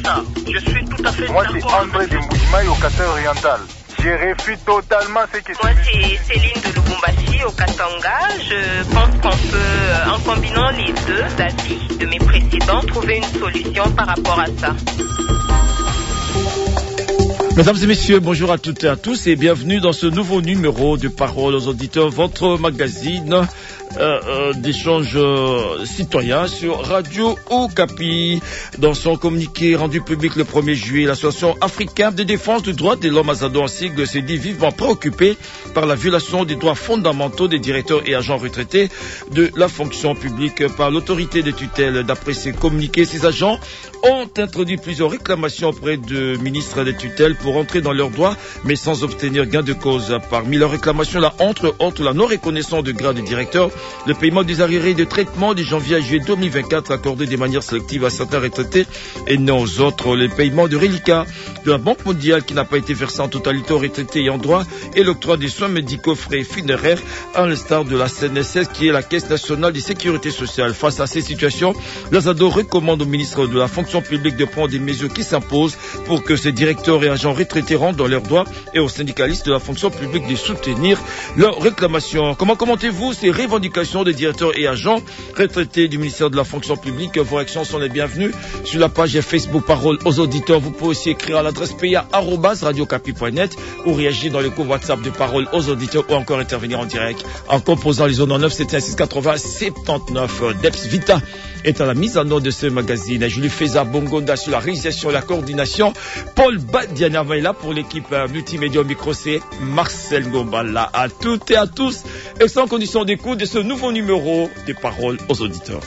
ça. Je suis tout à fait d'accord. Moi, c'est André de Mboujima, au Kata oriental. Je réfute totalement ce que Moi, c'est Céline de Lubumbashi, au Katanga. Je pense qu'on peut, en combinant les deux avis de mes précédents, trouver une solution par rapport à ça. Mesdames et messieurs, bonjour à toutes et à tous et bienvenue dans ce nouveau numéro de Parole aux auditeurs, votre magazine d'échange citoyen sur Radio Okapi. Dans son communiqué rendu public le 1er juillet, l'Association africaine de défense du droit de l'homme Azado en sigle s'est dit vivement préoccupée par la violation des droits fondamentaux des directeurs et agents retraités de la fonction publique par l'autorité de tutelle. D'après ces communiqués, ces agents ont introduit plusieurs réclamations auprès de ministres de tutelle pour entrer dans leurs droits, mais sans obtenir gain de cause. Parmi leurs réclamations, là, entre autres, la non-reconnaissance de grade de directeur, le paiement des arriérés de traitement de janvier à juillet 2024 accordés de manière sélective à certains retraités et non aux autres, le paiement de reliquats de la Banque mondiale qui n'a pas été versé en totalité aux retraités ayant droit et l'octroi des soins médicaux frais funéraires à l'instar de la CNSS qui est la Caisse nationale de sécurité sociale. Face à ces situations, l'Azado recommande au ministre de la fonction publique de prendre des mesures qui s'imposent pour que ces directeurs et agents retraités rentrent dans leurs droits et aux syndicalistes de la fonction publique de soutenir leurs réclamations. Comment commentez-vous ces revendications des directeurs et agents retraités du ministère de la fonction publique? Vos réactions sont les bienvenues sur la page Facebook Parole aux auditeurs. Vous pouvez aussi écrire à l'adresse pa@radiocapi.net ou réagir dans le cours WhatsApp de Parole aux auditeurs ou encore intervenir en direct en composant les 09 71 80 79. Deps Vita est à la mise en ordre de ce magazine. Julie Feza Bongonda sur la réalisation et la coordination. Paul Badiana est là pour l'équipe multimédia au micro, c'est Marcel Gombala. À toutes et à tous, et sans condition d'écoute de ce nouveau numéro des Paroles aux auditeurs.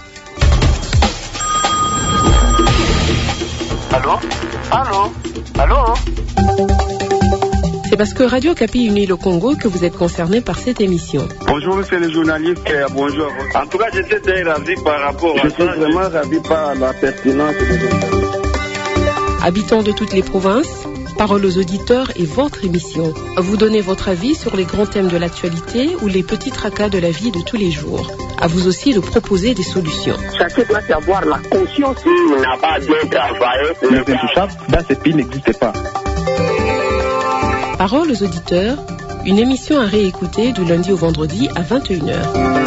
Allô? Allô? Allô? C'est parce que Radio Okapi unit le Congo que vous êtes concerné par cette émission. Bonjour, monsieur le journaliste. Bonjour. En tout cas, j'étais très ravi par rapport à ça. Je suis vraiment ravi par la pertinence. Habitants de toutes les provinces, Parole aux auditeurs est votre émission. Vous donnez votre avis sur les grands thèmes de l'actualité ou les petits tracas de la vie de tous les jours. À vous aussi de proposer des solutions. Chacun doit avoir la conscience qu'il n'a pas bien travaillé. Les intouchables, dans ce pays, n'existent pas. Parole aux auditeurs, une émission à réécouter du lundi au vendredi à 21h.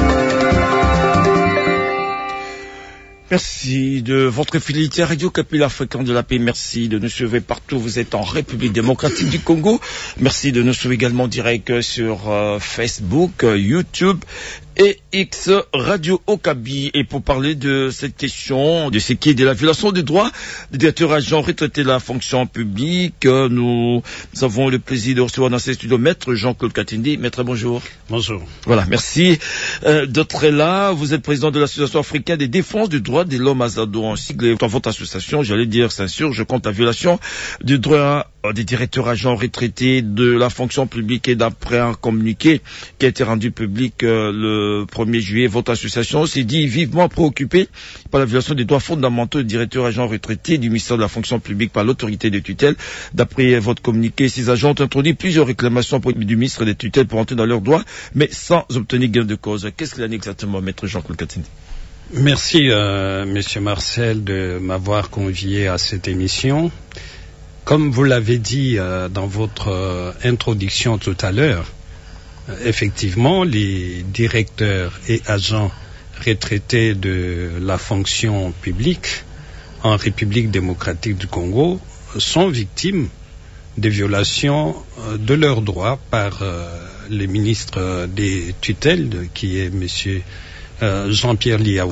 Merci de votre fidélité à Radio Okapi, la fréquence de la paix. Merci de nous suivre partout où vous êtes en République démocratique du Congo. Merci de nous suivre également en direct sur Facebook, YouTube et X Radio Okapi. Et pour parler de cette question, de ce qui est de la violation des droits des directeurs agents retraités de la fonction publique, nous avons le plaisir de recevoir dans ces studios Maître Jean-Claude Katindi. Maître, bonjour. Bonjour. Voilà, merci d'être là. Vous êtes président de l'Association africaine des défenses du droit de l'homme Azado en sigle. Dans votre association, j'allais dire, s'insurge contre la violation du droit des directeurs agents retraités de la fonction publique et d'après un communiqué qui a été rendu public le 1er juillet, votre association s'est dit vivement préoccupée par la violation des droits fondamentaux des directeurs agents retraités du ministère de la fonction publique par l'autorité de tutelle. D'après votre communiqué, ces agents ont introduit plusieurs réclamations du ministre de tutelle pour entrer dans leurs droits, mais sans obtenir gain de cause. Qu'est-ce qu'il en est exactement, Maître Jean-Claude Katindi? Merci, Monsieur Marcel, de m'avoir convié à cette émission. Comme vous l'avez dit dans votre introduction tout à l'heure, effectivement, les directeurs et agents retraités de la fonction publique en République démocratique du Congo sont victimes de violations de leurs droits par le ministre des tutelles, qui est Monsieur Jean-Pierre Liaou.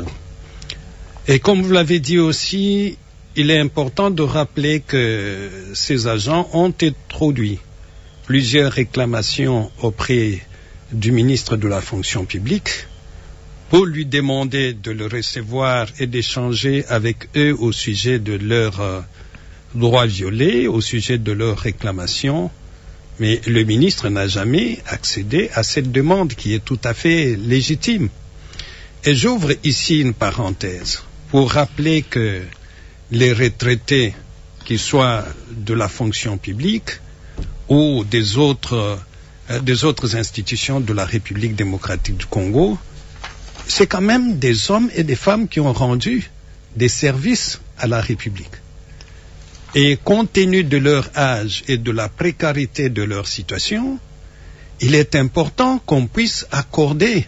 Et comme vous l'avez dit aussi, il est important de rappeler que ces agents ont introduit plusieurs réclamations auprès du ministre de la fonction publique pour lui demander de le recevoir et d'échanger avec eux au sujet de leurs droits violés, au sujet de leurs réclamations. Mais le ministre n'a jamais accédé à cette demande qui est tout à fait légitime. Et j'ouvre ici une parenthèse pour rappeler que les retraités, qu'ils soient de la fonction publique ou des autres institutions de la République démocratique du Congo, c'est quand même des hommes et des femmes qui ont rendu des services à la République. Et compte tenu de leur âge et de la précarité de leur situation, il est important qu'on puisse accorder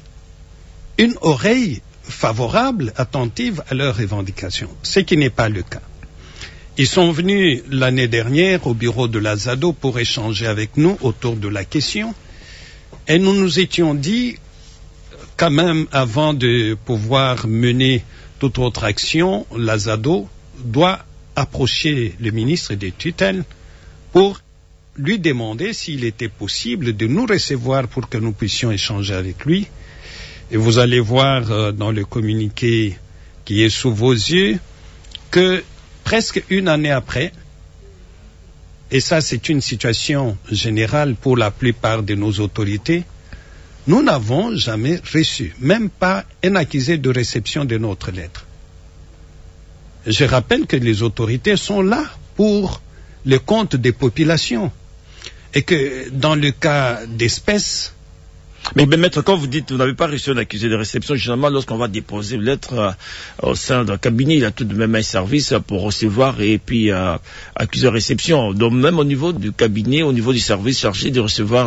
une oreille favorable, attentive à leurs revendications, ce qui n'est pas le cas. Ils sont venus l'année dernière au bureau de la ZADO pour échanger avec nous autour de la question et nous nous étions dit, quand même, avant de pouvoir mener toute autre action, la ZADO doit approcher le ministre des tutelles pour lui demander s'il était possible de nous recevoir pour que nous puissions échanger avec lui. Et vous allez voir dans le communiqué qui est sous vos yeux que presque une année après, et ça c'est une situation générale pour la plupart de nos autorités, nous n'avons jamais reçu, même pas un accusé de réception de notre lettre. Je rappelle que les autorités sont là pour le compte des populations et que dans le cas d'espèces... Mais maître, quand vous dites que vous n'avez pas reçu un accusé de réception, généralement lorsqu'on va déposer une lettre au sein d'un cabinet, il y a tout de même un service pour recevoir et puis accuser de réception. Donc même au niveau du cabinet, au niveau du service chargé de recevoir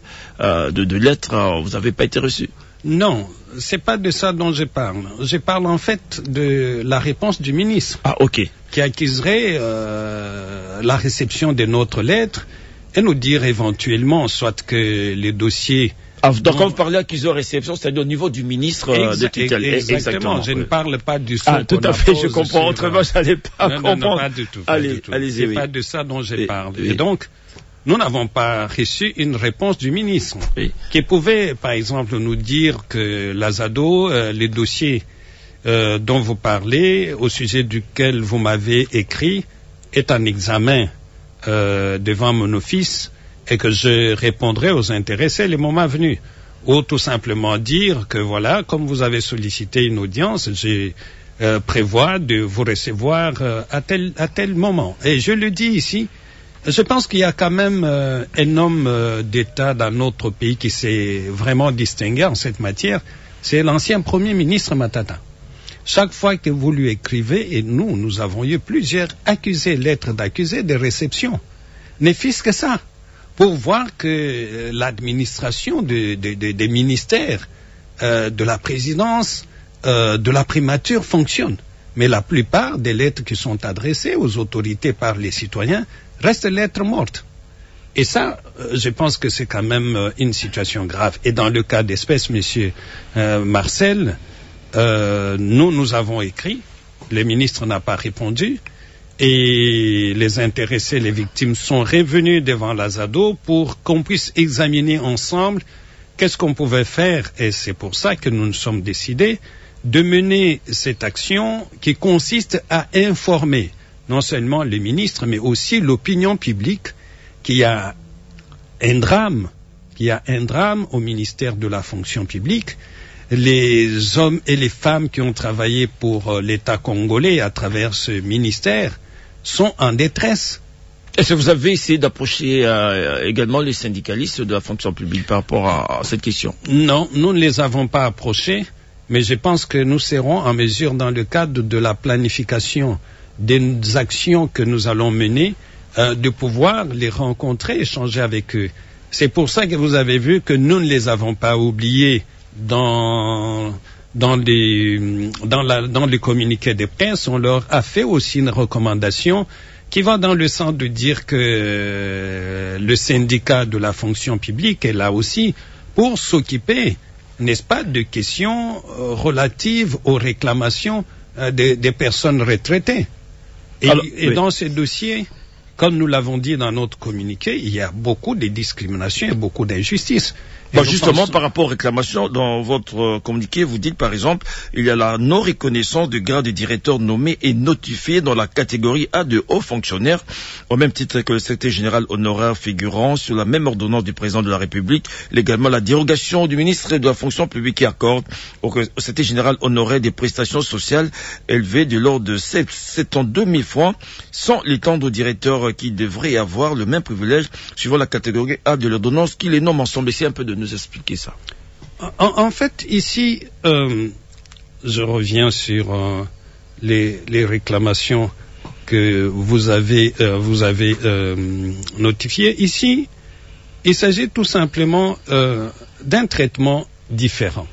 de lettres, vous n'avez pas été reçu? Non, c'est pas de ça dont je parle. Je parle en fait de la réponse du ministre. Ah, ok. Qui accuserait la réception de notre lettre et nous dire éventuellement soit que les dossiers... Ah, donc quand vous parlez accusé de réception, c'est-à-dire au niveau du ministre de tutelle. Exactement. Je ne parle pas du son. Ah, tout à fait, je comprends. Autrement, je n'allais pas comprendre. Non, pas du tout. Allez-y. C'est pas de ça dont je parle. Et donc, nous n'avons pas reçu une réponse du ministre qui pouvait, par exemple, nous dire que la ZADO, les dossiers dont vous parlez, au sujet duquel vous m'avez écrit, est en examen devant mon office et que je répondrai aux intéressés le moment venu. Ou tout simplement dire que voilà, comme vous avez sollicité une audience, je prévois de vous recevoir à tel moment. Et je le dis ici, je pense qu'il y a quand même un homme d'État dans notre pays qui s'est vraiment distingué en cette matière, c'est l'ancien Premier ministre Matata. Chaque fois que vous lui écrivez, et nous avons eu plusieurs lettres d'accusés de réception, ne fût-ce que ça, pour voir que l'administration des ministères, de la présidence, de la primature fonctionne. Mais la plupart des lettres qui sont adressées aux autorités par les citoyens restent lettres mortes. Et ça, je pense que c'est quand même une situation grave. Et dans le cas d'espèce, monsieur Marcel, nous avons écrit, le ministre n'a pas répondu, et les intéressés, les victimes sont revenus devant la ZADO pour qu'on puisse examiner ensemble qu'est-ce qu'on pouvait faire. Et c'est pour ça que nous nous sommes décidés de mener cette action qui consiste à informer non seulement les ministres, mais aussi l'opinion publique qu'il y a un drame au ministère de la fonction publique. Les hommes et les femmes qui ont travaillé pour l'État congolais à travers ce ministère sont en détresse. Est-ce que vous avez essayé d'approcher également les syndicalistes de la fonction publique par rapport à cette question? Non, nous ne les avons pas approchés, mais je pense que nous serons en mesure, dans le cadre de la planification des actions que nous allons mener, de pouvoir les rencontrer, échanger avec eux. C'est pour ça que vous avez vu que nous ne les avons pas oubliés dans les communiqués de presse. On leur a fait aussi une recommandation qui va dans le sens de dire que le syndicat de la fonction publique est là aussi pour s'occuper, n'est-ce pas, de questions relatives aux réclamations des personnes retraitées. Et dans ces dossiers, comme nous l'avons dit dans notre communiqué, il y a beaucoup de discriminations et beaucoup d'injustices. Bon, justement, par rapport aux réclamations, dans votre communiqué, vous dites par exemple, il y a la non-reconnaissance du grade de directeur nommé et notifié dans la catégorie A de hauts fonctionnaires, au même titre que le secrétaire général honoraire figurant sur la même ordonnance du président de la République. Également, la dérogation du ministre de la fonction publique qui accorde au secrétaire général honoraire des prestations sociales élevées de l'ordre de 72 000 francs, sans l'étendre au directeur qui devrait avoir le même privilège suivant la catégorie A de l'ordonnance qui les nomme ensemble. C'est un peu de nous expliquer ça. En fait, ici, je reviens sur les réclamations que vous avez notifié ici, il s'agit tout simplement d'un traitement différent.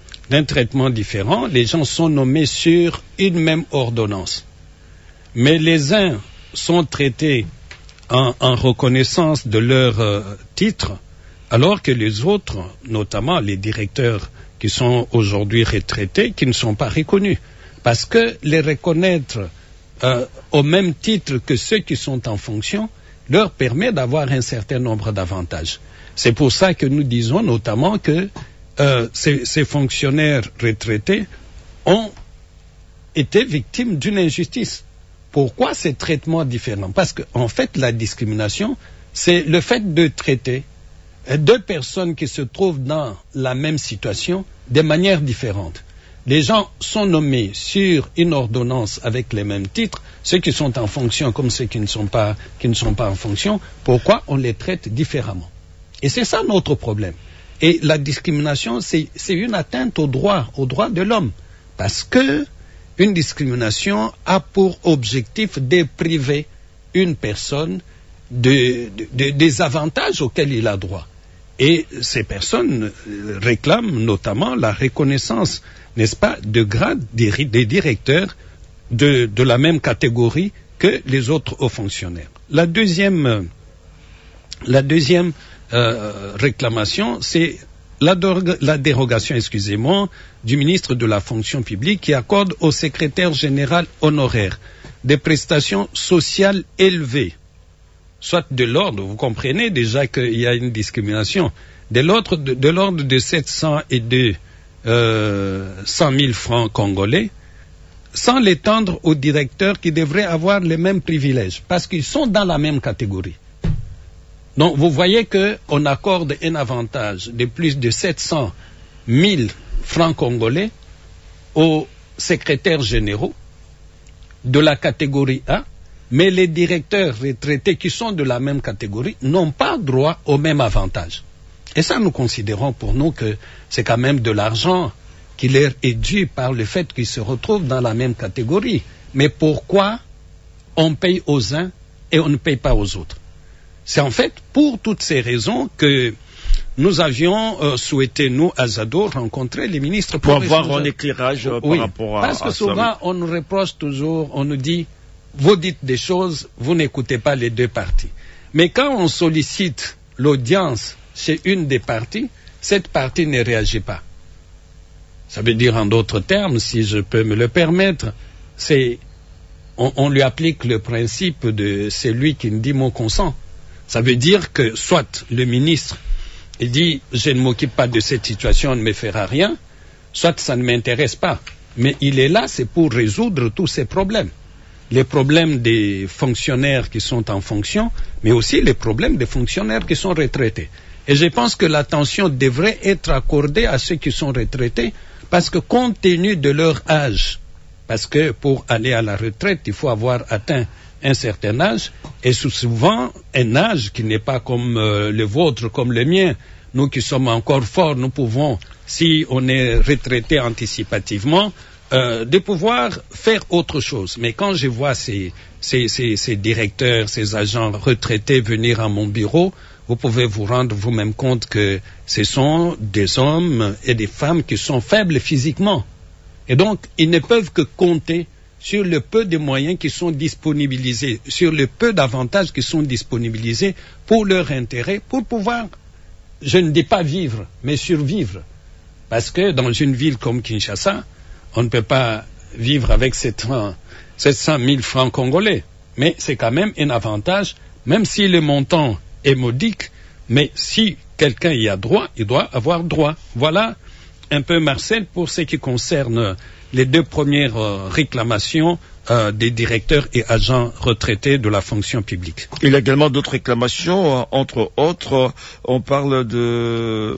Les gens sont nommés sur une même ordonnance. Mais les uns sont traités en reconnaissance de leur titre, alors que les autres, notamment les directeurs qui sont aujourd'hui retraités, qui ne sont pas reconnus. Parce que les reconnaître au même titre que ceux qui sont en fonction leur permet d'avoir un certain nombre d'avantages. C'est pour ça que nous disons notamment que ces fonctionnaires retraités ont été victimes d'une injustice. Pourquoi ces traitements différents? Parce qu'en fait, la discrimination, c'est le fait de traiter deux personnes qui se trouvent dans la même situation de manière différente. Les gens sont nommés sur une ordonnance avec les mêmes titres, ceux qui sont en fonction comme ceux qui ne sont pas en fonction. Pourquoi on les traite différemment? Et c'est ça notre problème. Et la discrimination, c'est une atteinte aux droits de l'homme. Parce que une discrimination a pour objectif de priver une personne des avantages auxquels il a droit. Et ces personnes réclament notamment la reconnaissance, n'est-ce pas, de grade des directeurs de la même catégorie que les autres hauts fonctionnaires. La deuxième réclamation, c'est la dérogation, du ministre de la fonction publique qui accorde au secrétaire général honoraire des prestations sociales élevées, soit de l'ordre, vous comprenez déjà qu'il y a une discrimination, de l'ordre de 700 et de 100 000 francs congolais, sans l'étendre aux directeurs qui devraient avoir les mêmes privilèges, parce qu'ils sont dans la même catégorie. Donc, vous voyez qu'on accorde un avantage de plus de 700 000 francs congolais aux secrétaires généraux de la catégorie A, mais les directeurs retraités qui sont de la même catégorie n'ont pas droit au même avantage. Et ça, nous considérons pour nous que c'est quand même de l'argent qui leur est dû par le fait qu'ils se retrouvent dans la même catégorie. Mais pourquoi on paye aux uns et on ne paye pas aux autres? C'est en fait pour toutes ces raisons que nous avions souhaité, nous, à Zado, rencontrer les ministres pour avoir un éclairage par rapport à ça. Parce que souvent, on nous reproche toujours, on nous dit, vous dites des choses, vous n'écoutez pas les deux parties. Mais quand on sollicite l'audience chez une des parties, cette partie ne réagit pas. Ça veut dire, en d'autres termes, si je peux me le permettre, on lui applique le principe de celui qui me dit mon consent. Ça veut dire que soit le ministre il dit je ne m'occupe pas de cette situation, on ne me fera rien, soit ça ne m'intéresse pas. Mais il est là, c'est pour résoudre tous ces problèmes. Les problèmes des fonctionnaires qui sont en fonction, mais aussi les problèmes des fonctionnaires qui sont retraités. Et je pense que l'attention devrait être accordée à ceux qui sont retraités, parce que compte tenu de leur âge, parce que pour aller à la retraite, il faut avoir atteint un certain âge, et souvent un âge qui n'est pas comme le vôtre, comme le mien. Nous qui sommes encore forts, nous pouvons, si on est retraité anticipativement, de pouvoir faire autre chose. Mais quand je vois ces directeurs, ces agents retraités venir à mon bureau, vous pouvez vous rendre vous-même compte que ce sont des hommes et des femmes qui sont faibles physiquement. Et donc, ils ne peuvent que compter sur le peu de moyens qui sont disponibilisés, sur le peu d'avantages qui sont disponibilisés pour leur intérêt, pour pouvoir, je ne dis pas vivre, mais survivre. Parce que dans une ville comme Kinshasa, on ne peut pas vivre avec 700 000 francs congolais. Mais c'est quand même un avantage, même si le montant est modique, mais si quelqu'un y a droit, il doit avoir droit. Voilà un peu, Marcel, pour ce qui concerne les deux premières réclamations des directeurs et agents retraités de la fonction publique. Il y a également d'autres réclamations, entre autres, on parle de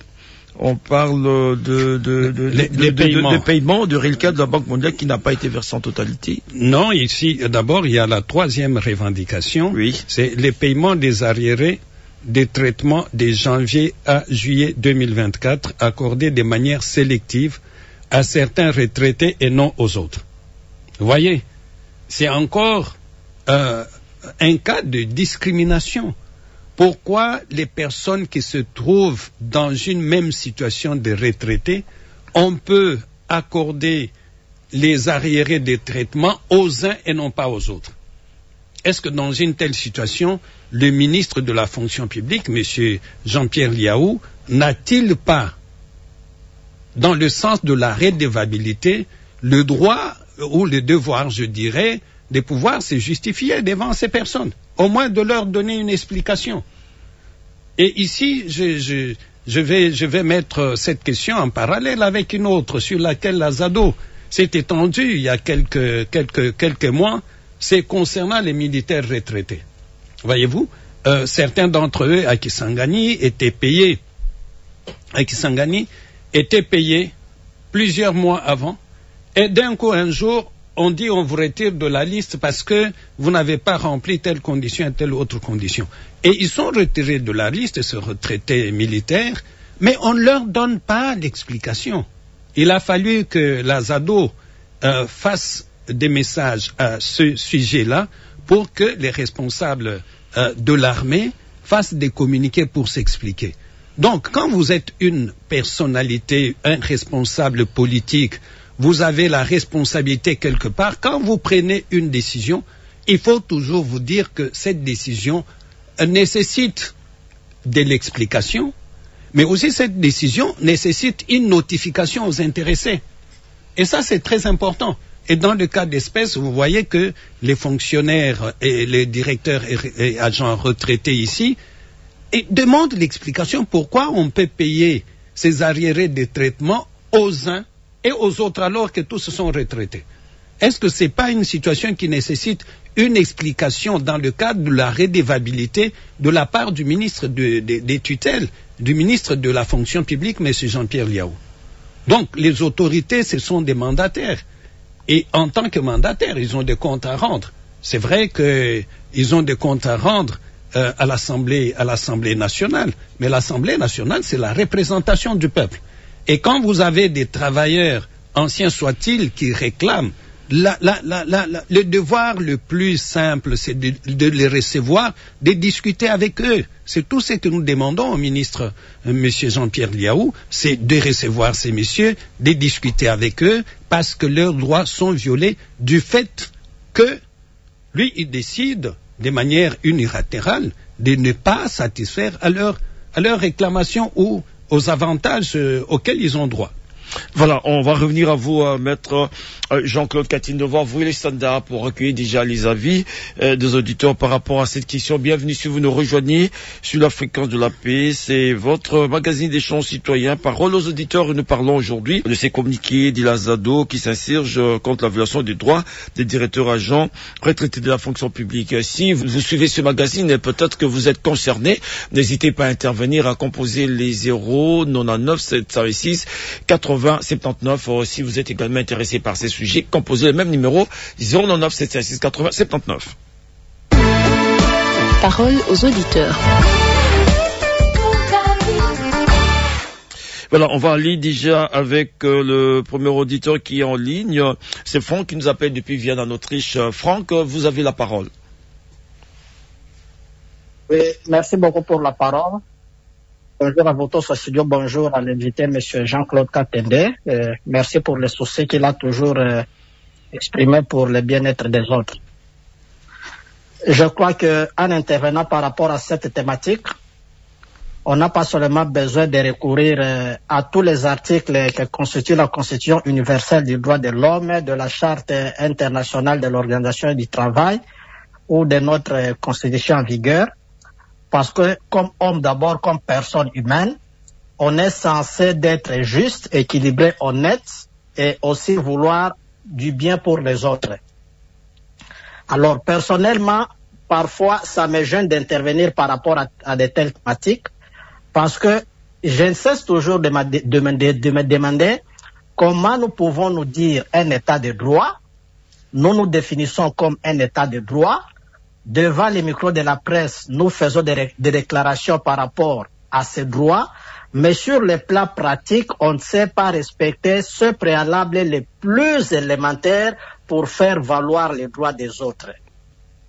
paiement de reliquat de la Banque mondiale qui n'a pas été versé en totalité. Non, ici, d'abord, il y a la troisième revendication. Oui. C'est les paiements des arriérés des traitements de janvier à juillet 2024 accordés de manière sélective à certains retraités et non aux autres. Vous voyez, c'est encore un cas de discrimination. Pourquoi les personnes qui se trouvent dans une même situation de retraités, on peut accorder les arriérés des traitements aux uns et non pas aux autres? Est-ce que dans une telle situation, le ministre de la fonction publique, M. Jean-Pierre Liaou, n'a-t-il pas, dans le sens de la redevabilité, le droit ou le devoir, je dirais, de pouvoir se justifier devant ces personnes, au moins de leur donner une explication? Et ici, je vais mettre cette question en parallèle avec une autre sur laquelle la ZADO s'est étendue il y a quelques mois. C'est concernant les militaires retraités. Voyez-vous, certains d'entre eux à Kisangani étaient payés plusieurs mois avant, et d'un coup un jour, on dit on vous retire de la liste parce que vous n'avez pas rempli telle condition et telle autre condition. Et ils sont retirés de la liste, ces retraités militaires, mais on ne leur donne pas l'explication. Il a fallu que la ZADO fasse des messages à ce sujet-là pour que les responsables de l'armée fassent des communiqués pour s'expliquer. Donc, quand vous êtes une personnalité, un responsable politique, vous avez la responsabilité quelque part. Quand vous prenez une décision, il faut toujours vous dire que cette décision nécessite de l'explication, mais aussi cette décision nécessite une notification aux intéressés. Et ça, c'est très important. Et dans le cas d'espèce, vous voyez que les fonctionnaires et les directeurs et agents retraités ici demandent l'explication pourquoi on peut payer ces arriérés de traitement aux uns et aux autres alors que tous sont retraités. Est-ce que ce n'est pas une situation qui nécessite une explication dans le cadre de la redevabilité de la part du ministre des tutelles, du ministre de la fonction publique, M. Jean-Pierre Liaou? Donc, les autorités, ce sont des mandataires. Et en tant que mandataires, ils ont des comptes à rendre. C'est vrai qu'ils ont des comptes à rendre à l'Assemblée nationale. Mais l'Assemblée nationale, c'est la représentation du peuple. Et quand vous avez des travailleurs, anciens soient-ils, qui réclament, le devoir le plus simple, c'est de les recevoir, de discuter avec eux. C'est tout ce que nous demandons au ministre, M. Jean-Pierre Liaou, c'est de recevoir ces messieurs, de discuter avec eux, parce que leurs droits sont violés du fait que lui, il décide de manière unilatérale de ne pas satisfaire à leurs réclamations ou aux avantages auxquels ils ont droit. Voilà, on va revenir à vous, maître Jean-Claude Catine, devant vous les standards pour recueillir déjà les avis des auditeurs par rapport à cette question. Bienvenue si vous nous rejoignez sur la fréquence de la paix. C'est votre magazine d'échange citoyen, Parole aux auditeurs. Et nous parlons aujourd'hui de ces communiqués de la ZADO qui s'insurge contre la violation des droits des directeurs agents retraités de la fonction publique. Si vous suivez ce magazine, peut-être que vous êtes concerné. N'hésitez pas à intervenir, à composer les 099 706 80 79. Si vous êtes également intéressé par ces sujets, composez le même numéro 099 706 80 79. Parole aux auditeurs. Voilà, on va aller déjà avec le premier auditeur qui est en ligne. C'est Franck qui nous appelle depuis Vienne en Autriche. Franck, vous avez la parole. Oui, merci beaucoup pour la parole. Bonjour à vous tous au studio, bonjour à l'invité, M. Jean-Claude Katende. Merci pour les soucis qu'il a toujours exprimés pour le bien-être des autres. Je crois qu'en intervenant par rapport à cette thématique, on n'a pas seulement besoin de recourir à tous les articles qui constituent la Constitution universelle des droits de l'homme, de la Charte internationale de l'organisation du travail ou de notre Constitution en vigueur. Parce que comme homme d'abord, comme personne humaine, on est censé d'être juste, équilibré, honnête et aussi vouloir du bien pour les autres. Alors personnellement, parfois ça me gêne d'intervenir par rapport à de telles thématiques parce que je ne cesse toujours de me demander comment nous pouvons nous dire un état de droit. Nous nous définissons comme un état de droit. Devant les micros de la presse, nous faisons des déclarations par rapport à ces droits, mais sur le plan pratique, on ne sait pas respecter ce préalable les plus élémentaires pour faire valoir les droits des autres.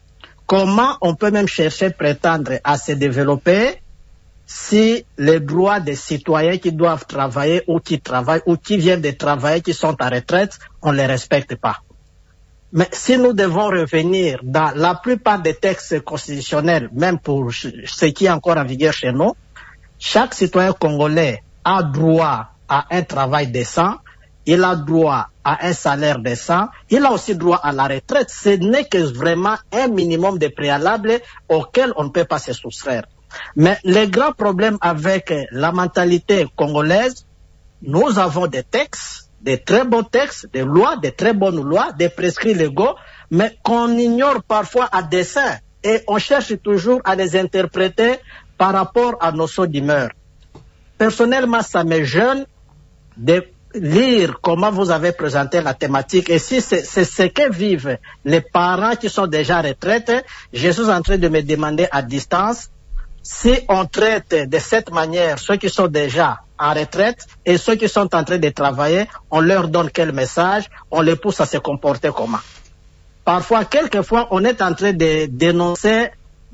comment on peut même chercher, prétendre à se développer si les droits des citoyens qui doivent travailler ou qui travaillent ou qui viennent de travailler, qui sont en retraite, on ne les respecte pas. Mais si nous devons revenir dans la plupart des textes constitutionnels, même pour ce qui est encore en vigueur chez nous, chaque citoyen congolais a droit à un travail décent, il a droit à un salaire décent, il a aussi droit à la retraite. Ce n'est que vraiment un minimum de préalables auquel on ne peut pas se soustraire. Mais le grand problème avec la mentalité congolaise, nous avons des textes, des très bons textes, des lois, des très bonnes lois, des prescrits légaux, mais qu'on ignore parfois à dessein et on cherche toujours à les interpréter par rapport à nos sauts d'humeur. Personnellement, ça me gêne de lire comment vous avez présenté la thématique et si c'est ce que vivent les parents qui sont déjà en retraite, je suis en train de me demander à distance si on traite de cette manière ceux qui sont déjà en retraite et ceux qui sont en train de travailler, on leur donne quel message, on les pousse à se comporter comment. Parfois, quelquefois, on est en train de dénoncer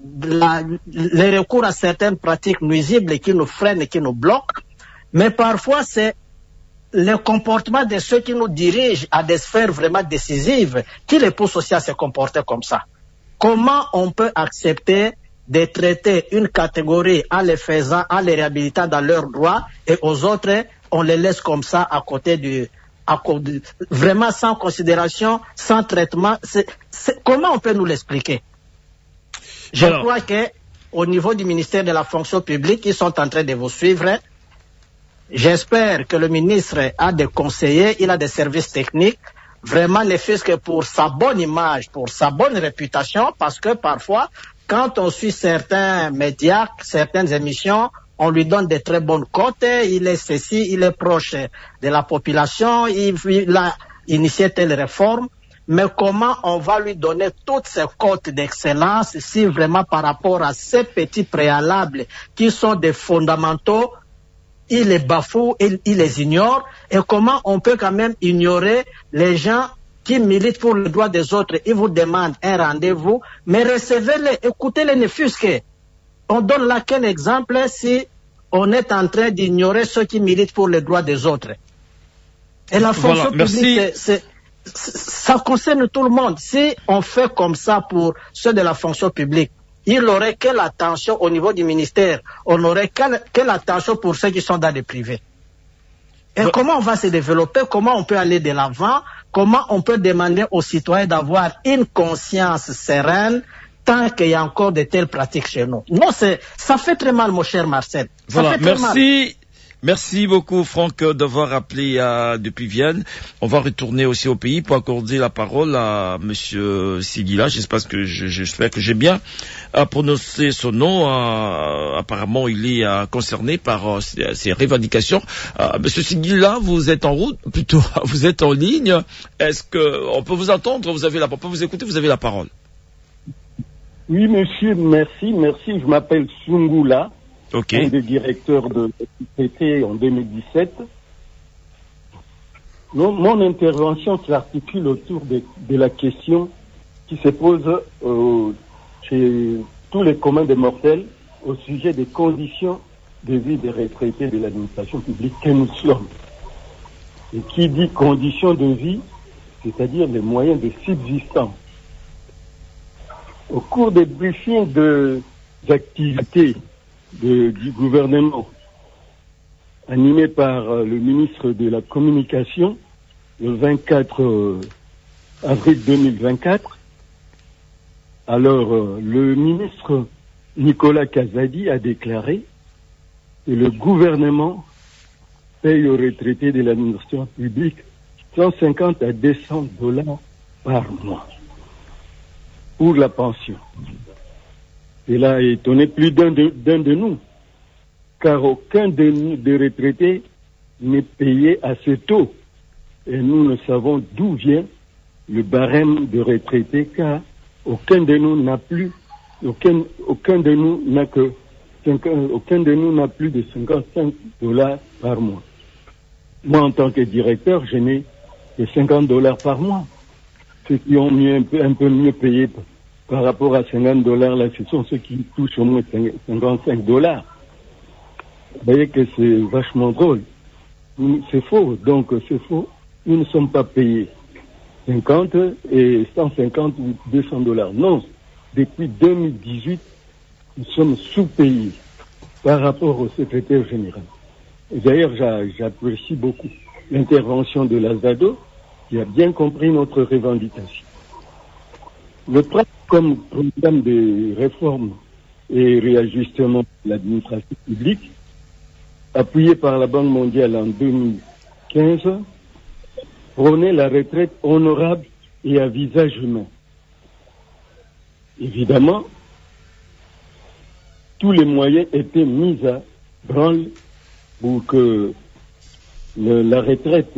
les recours à certaines pratiques nuisibles qui nous freinent et qui nous bloquent, mais parfois c'est le comportement de ceux qui nous dirigent à des sphères vraiment décisives qui les poussent aussi à se comporter comme ça. Comment on peut accepter de traiter une catégorie en les faisant, en les réhabilitant dans leurs droits et aux autres, on les laisse comme ça à côté vraiment sans considération, sans traitement. Comment on peut nous l'expliquer? Je crois que au niveau du ministère de la fonction publique, ils sont en train de vous suivre. J'espère que le ministre a des conseillers, il a des services techniques, vraiment ne fût-ce que pour sa bonne image, pour sa bonne réputation, parce que parfois, quand on suit certains médias, certaines émissions, on lui donne de très bonnes cotes, il est ceci, il est proche de la population, il a initié telle réforme, mais comment on va lui donner toutes ces cotes d'excellence si vraiment par rapport à ces petits préalables qui sont des fondamentaux, il les bafoue, il les ignore, et comment on peut quand même ignorer les gens qui militent pour le droit des autres, ils vous demandent un rendez-vous, mais recevez-les, écoutez-les, ne fût-ce que. On donne là quel exemple si on est en train d'ignorer ceux qui militent pour le droit des autres. Et la fonction publique, ça concerne tout le monde. Si on fait comme ça pour ceux de la fonction publique, il aurait quelle attention au niveau du ministère? On aurait quelle attention pour ceux qui sont dans les privés? Et comment on va se développer? Comment on peut aller de l'avant? Comment on peut demander aux citoyens d'avoir une conscience sereine tant qu'il y a encore de telles pratiques chez nous? Non, ça fait très mal, mon cher Marcel. Voilà, merci beaucoup, Franck, d'avoir appelé depuis Vienne. On va retourner aussi au pays pour accorder la parole à Monsieur Sigila. J'espère que j'ai bien prononcé son nom. Apparemment, il est concerné par ces revendications. Monsieur Sigila, vous êtes en route, plutôt, vous êtes en ligne. Est-ce que on peut vous entendre? On peut vous écouter. Vous avez la parole. Oui, monsieur, merci. Je m'appelle Sungula. Okay. Un des directeurs de l'IPT en 2017. Mon intervention s'articule autour de la question qui se pose chez tous les communs des mortels au sujet des conditions de vie des retraités de l'administration publique que nous sommes. Et qui dit conditions de vie, c'est-à-dire les moyens de subsistance. Au cours des briefings d'activités du gouvernement, animé par le ministre de la Communication, le 24 avril 2024. Alors, le ministre Nicolas Kazadi a déclaré que le gouvernement paye aux retraités de l'administration publique 150 à 200 $ par mois pour la pension. Cela a étonné plus d'un de nous, car aucun des retraités n'est payé à ce taux. Et nous ne savons d'où vient le barème de retraités, car aucun de nous n'a plus de 55 $ par mois. Moi, en tant que directeur, je n'ai que 50 $ par mois. Ceux qui ont un peu mieux payé par rapport à $50, là, ce sont ceux qui touchent au moins $55. Vous voyez que c'est vachement drôle. C'est faux, donc c'est faux. Nous ne sommes pas payés 50 et 150 ou $200. Non, depuis 2018, nous sommes sous-payés par rapport au secrétaire général. Et d'ailleurs, j'apprécie beaucoup l'intervention de l'Azado, qui a bien compris notre revendication. Le PRAC, comme programme de réforme et réajustement de l'administration publique, appuyé par la Banque mondiale en 2015, prônait la retraite honorable et à visage humain. Évidemment, tous les moyens étaient mis à branle pour que la retraite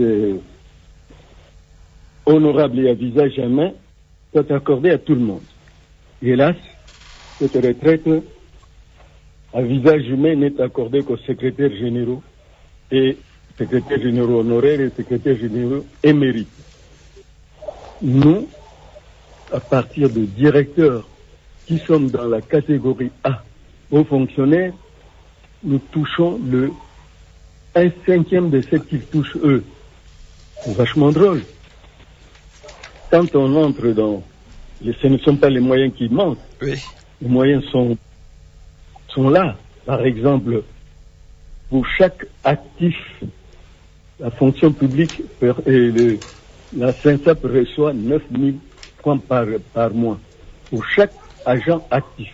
honorable et à visage humain soit accordée à tout le monde. Hélas, cette retraite à visage humain n'est accordée qu'aux secrétaires généraux et secrétaires généraux honoraires et secrétaires généraux émérites. Nous, à partir de directeurs qui sommes dans la catégorie A, aux fonctionnaires, nous touchons le 1/5 de ce qu'ils touchent eux. C'est vachement drôle. Quand on entre dans... Ce ne sont pas les moyens qui manquent. Oui. Les moyens sont là. Par exemple, pour chaque actif, la fonction publique et la SINSAP reçoit 9 000 francs par mois pour chaque agent actif.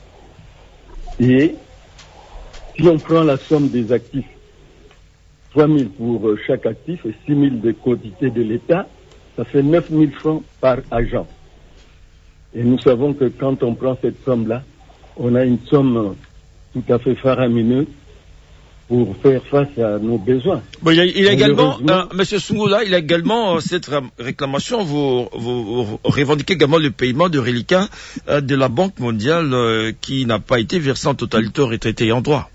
Et si on prend la somme des actifs, 3 000 pour chaque actif et 6 000 de quotité de l'État, ça fait 9 000 francs par agent. Et nous savons que quand on prend cette somme-là, on a une somme tout à fait faramineuse pour faire face à nos besoins. Bon, il y a également, Monsieur Sungula, il y a également cette réclamation, vous revendiquez également le paiement de reliquats de la Banque mondiale qui n'a pas été versé en totalité aux retraités en droit.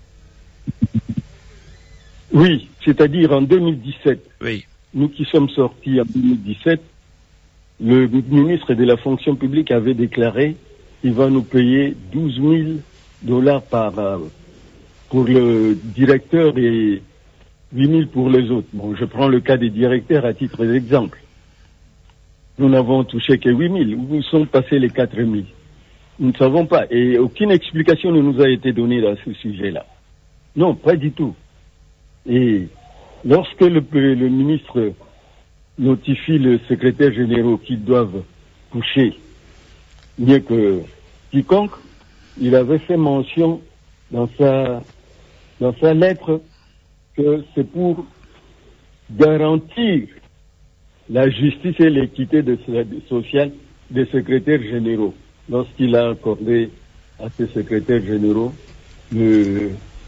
Oui, c'est-à-dire en 2017. Oui. Nous qui sommes sortis en 2017, le ministre de la fonction publique avait déclaré qu'il va nous payer $12 000 pour le directeur et 8 000 pour les autres. Bon, je prends le cas des directeurs à titre d'exemple. Nous n'avons touché que 8 000. Où sont passés les 4 000? Nous ne savons pas. Et aucune explication ne nous a été donnée à ce sujet-là. Non, pas du tout. Et lorsque le ministre notifie le secrétaire général qu'ils doivent toucher mieux que quiconque, il avait fait mention dans sa lettre que c'est pour garantir la justice et l'équité sociale des secrétaires généraux lorsqu'il a accordé à ces secrétaires généraux le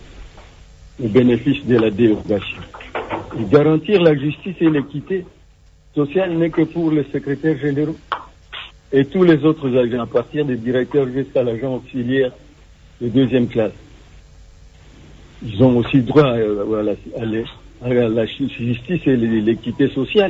bénéfice de la dérogation. Et garantir la justice et l'équité sociale n'est que pour les secrétaires généraux et tous les autres agents, à partir des directeurs jusqu'à l'agent auxiliaire de 2e classe. Ils ont aussi droit à la justice et l'équité sociale.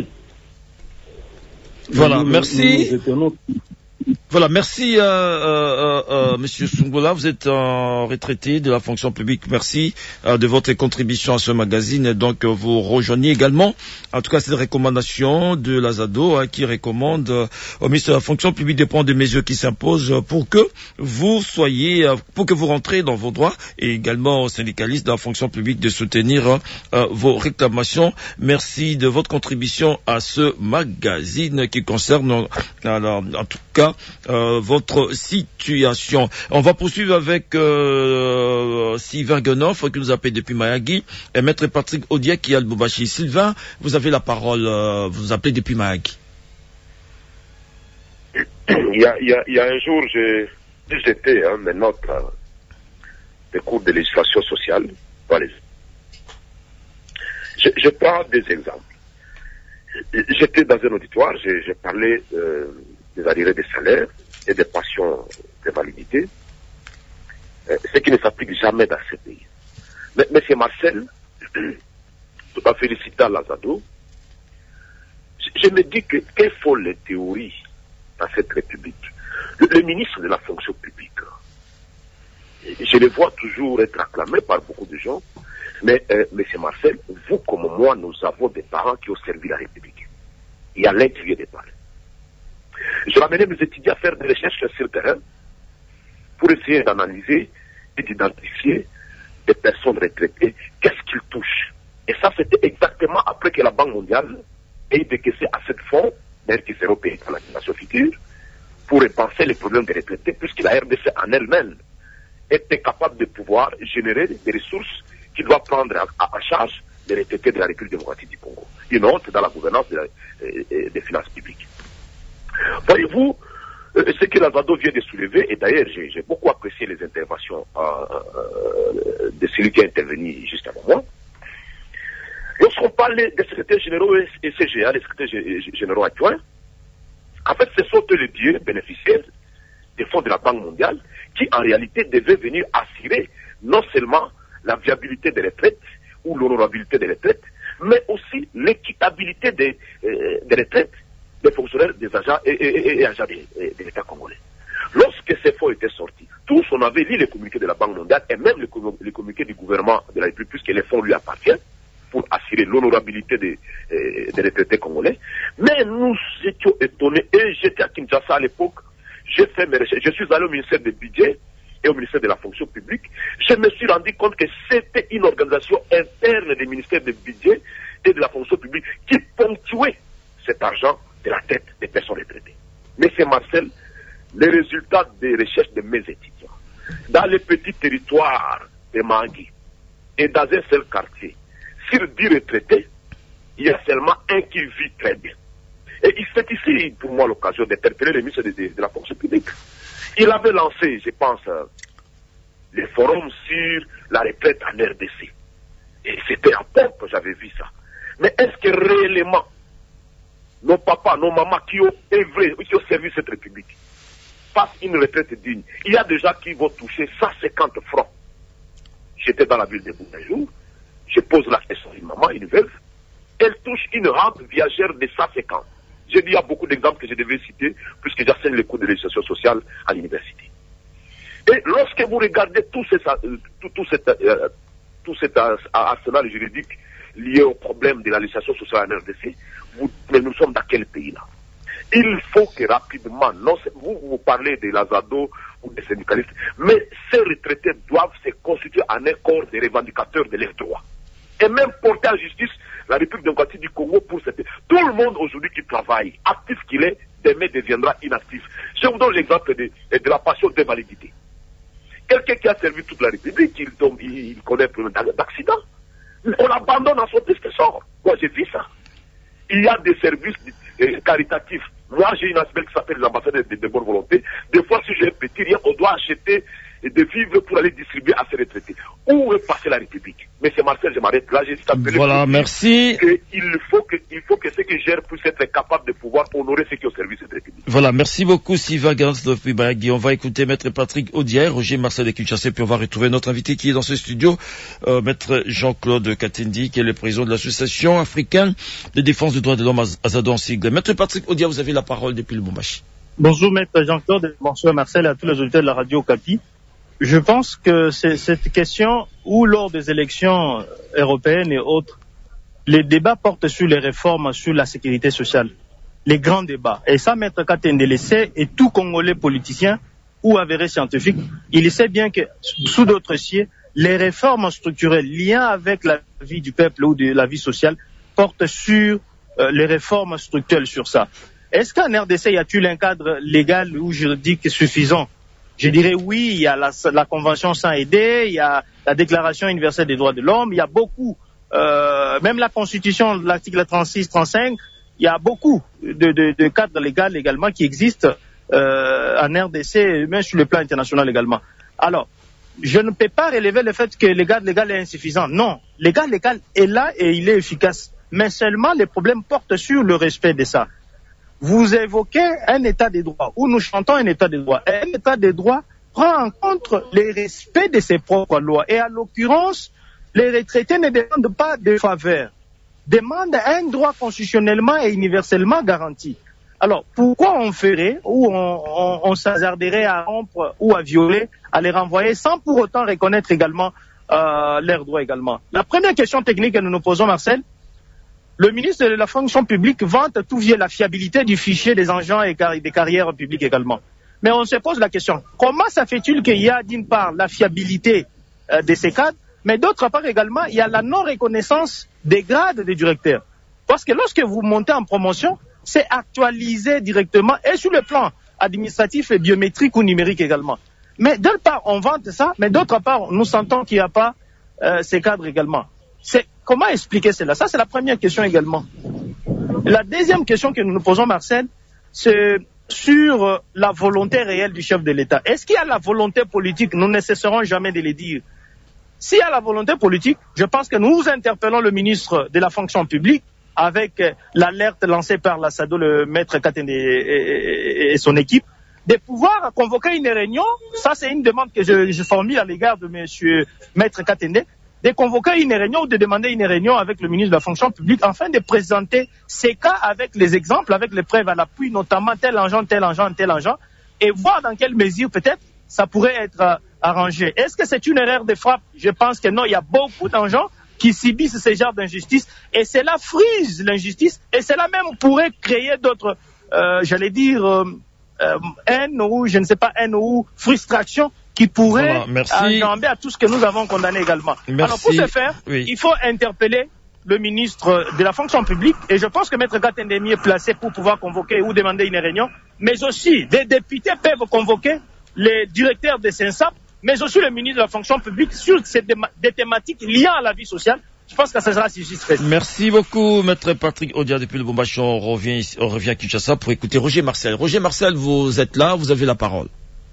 Voilà, merci. Voilà, merci Monsieur Sungula, vous êtes retraité de la fonction publique. Merci de votre contribution à ce magazine. Donc vous rejoignez également, en tout cas, cette recommandation de l'Azado qui recommande au ministre de la fonction publique de prendre des mesures qui s'imposent pour que vous rentrez dans vos droits, et également aux syndicalistes de la fonction publique de soutenir vos réclamations. Merci de votre contribution à ce magazine qui concerne en tout cas votre situation. On va poursuivre avec Sylvain Guenoff qui nous appelle depuis Mayagui et Maître Patrick Odiek qui a le Boubachi. Sylvain, vous avez la parole, vous nous appelez depuis Mayagui. Il y a un jour, j'étais mes notes des cours de législation sociale. Je prends des exemples. J'étais dans un auditoire, j'ai parlé des arriérés des salaires et des pensions de validité, ce qui ne s'applique jamais dans ce pays. Mais M. Marcel, tout en félicitant l'Azado, je me dis que quelles sont les théories dans cette République? Les ministres de la fonction publique, je les vois toujours être acclamés par beaucoup de gens, mais M. Marcel, vous comme moi, nous avons des parents qui ont servi la République. Il y a l'un qui vient de parler. Je ramenais mes étudiants à faire des recherches sur le terrain pour essayer d'analyser et d'identifier des personnes retraitées, qu'est-ce qu'ils touchent. Et ça, c'était exactement après que la Banque mondiale ait décaissé à cette fonds, d'ailleurs qui sera payé par la génération future, pour repenser les problèmes des retraités, puisque la RDC en elle-même était capable de pouvoir générer des ressources qui doivent prendre en charge les retraités de la République démocratique du Congo. Une honte dans la gouvernance des finances publiques. Voyez-vous, ce que Lazado vient de soulever, et d'ailleurs j'ai beaucoup apprécié les interventions de celui qui est intervenu juste avant moi. Lorsqu'on parle des secrétaires généraux et CGA, les secrétaires généraux adjoints, en fait ce sont eux les dieux bénéficiaires des fonds de la Banque mondiale qui en réalité devaient venir assurer non seulement la viabilité des retraites ou l'honorabilité des retraites, mais aussi l'équitabilité des retraites des fonctionnaires, des agents et agents de l'État congolais. Lorsque ces fonds étaient sortis, tous on avait lu les communiqués de la Banque mondiale et même les communiqués du gouvernement de la République, puisque les fonds lui appartiennent, pour assurer l'honorabilité des retraités congolais. Mais nous étions étonnés, et j'étais à Kinshasa à l'époque, j'ai fait mes recherches, je suis allé au ministère des Budgets et au ministère de la Fonction publique, je me suis rendu compte que c'était une organisation interne des ministères des Budgets et de la Fonction publique qui ponctuait cet argent de la tête des personnes retraitées. Mais c'est Marcel, les résultats des recherches de mes étudiants, dans les petits territoires de Mangui et dans un seul quartier, sur 10 retraités, il y a seulement un qui vit très bien. Et c'est ici, pour moi, l'occasion d'interpeller le ministre de la fonction publique. Il avait lancé, je pense, les forums sur la retraite en RDC. Et c'était à pompe que j'avais vu ça. Mais est-ce que réellement, nos papas, nos mamans qui ont œuvré, qui ont servi cette République, fassent une retraite digne? Il y a des gens qui vont toucher 150 francs. J'étais dans la ville de Bout un jour, je pose la question à une maman, une veuve, elle touche une rente viagère de 150. J'ai dit, il y a beaucoup d'exemples que je devais citer, puisque j'enseigne les cours de législation sociale à l'université. Et lorsque vous regardez tout cet arsenal juridique lié au problème de la législation sociale en RDC, mais nous sommes dans quel pays là? Il faut que rapidement, non, vous parlez de l'Azado ou des syndicalistes, mais ces retraités doivent se constituer en un corps de revendicateurs de leurs droits. Et même porter en justice la République démocratique du Congo pour cette... Tout le monde aujourd'hui qui travaille, actif qu'il est, demain deviendra inactif. Je vous donne l'exemple de la passion d'invalidité. Quelqu'un qui a servi toute la République, il connaît un problème d'accident. On l'abandonne en son triste sort. Moi, j'ai vu ça. Il y a des services caritatifs. Moi, j'ai une aspect qui s'appelle l'ambassade de bonne volonté. Des fois, si j'ai un petit rien, on doit acheter des vivres pour aller distribuer à ces retraités. Où est passée la République? Mais c'est Marcel, je m'arrête là. J'ai appelé. Voilà, merci. Il faut que ceux qui gèrent puissent être capables de pouvoir honorer ceux qui ont servi cette République. Voilà, merci beaucoup, Sylvain Gansdorf-Bibagui. On va écouter Maître Patrick Audier, Roger Marcel de Kinshasa, puis on va retrouver notre invité qui est dans ce studio, Maître Jean-Claude Katendi, qui est le président de l'Association africaine de défense des droits de l'homme, Azado en sigle. Maître Patrick Audier, vous avez la parole depuis le Lubumbashi. Bonjour, Maître Jean-Claude, bonsoir Marcel, à tous les auditeurs de la radio Okapi. Je pense que c'est cette question où, lors des élections européennes et autres, les débats portent sur les réformes, sur la sécurité sociale. Les grands débats. Et ça, Maître Katende le sait, et tout Congolais politicien ou avéré scientifique, il sait bien que, sous d'autres cieux, les réformes structurelles liées avec la vie du peuple ou de la vie sociale portent sur les réformes structurelles sur ça. Est-ce qu'en RDC, y a-t-il un cadre légal ou juridique suffisant? Je dirais oui, il y a la Convention sans aider, il y a la Déclaration universelle des droits de l'homme, il y a beaucoup, même la Constitution, l'article 36, 35, il y a beaucoup de cadres légaux également qui existent en RDC, même sur le plan international également. Alors, je ne peux pas relever le fait que le cadre légal est insuffisant. Non, le cadre légal est là et il est efficace. Mais seulement les problèmes portent sur le respect de ça. Vous évoquez un état des droits, où nous chantons un état des droits. Un état des droits prend en compte le respect de ses propres lois. Et à l'occurrence, les retraités ne demandent pas de faveur, demandent un droit constitutionnellement et universellement garanti. Alors, pourquoi on ferait, ou on s'hasarderait à rompre ou à violer, à les renvoyer sans pour autant reconnaître également leurs droits également? La première question technique que nous nous posons, Marcel, le ministre de la fonction publique vante tout via la fiabilité du fichier des agents et des carrières publiques également. Mais on se pose la question, comment ça fait-il qu'il y a d'une part la fiabilité de ces cadres, mais d'autre part également, il y a la non-reconnaissance des grades des directeurs. Parce que lorsque vous montez en promotion, c'est actualisé directement et sur le plan administratif et biométrique ou numérique également. Mais d'une part, on vante ça, mais d'autre part, nous sentons qu'il n'y a pas ces cadres également. Comment expliquer cela? Ça, c'est la première question également. La deuxième question que nous nous posons, Marcel, c'est sur la volonté réelle du chef de l'État. Est-ce qu'il y a la volonté politique? Nous ne cesserons jamais de le dire. S'il y a la volonté politique, je pense que nous interpellons le ministre de la fonction publique avec l'alerte lancée par la SADO, le maître Katende et son équipe, de pouvoir convoquer une réunion. Ça, c'est une demande que je formule à l'égard de monsieur maître Katende, de convoquer une réunion ou de demander une réunion avec le ministre de la fonction publique afin de présenter ces cas avec les exemples, avec les preuves à l'appui, notamment tel agent, et voir dans quelle mesure peut-être ça pourrait être arrangé. Est-ce que c'est une erreur de frappe? Je pense que non, il y a beaucoup d'agents qui subissent ce genre d'injustice et cela frise l'injustice et cela même pourrait créer d'autres, haine ou je ne sais pas, haine ou frustration qui pourrait enjamber à tout ce que nous avons condamné également. Merci. Alors pour ce faire, il faut interpeller le ministre de la fonction publique et je pense que Maître Katende est mieux placé pour pouvoir convoquer ou demander une réunion, mais aussi des députés peuvent convoquer les directeurs de SENSAP, mais aussi le ministre de la fonction publique sur des thématiques liées à la vie sociale. Je pense que ça sera suffisant. Merci beaucoup, Maître Patrick Odia depuis le Lubumbashi. On revient à Kinshasa pour écouter Roger Marcel. Roger Marcel, vous êtes là, vous avez la parole.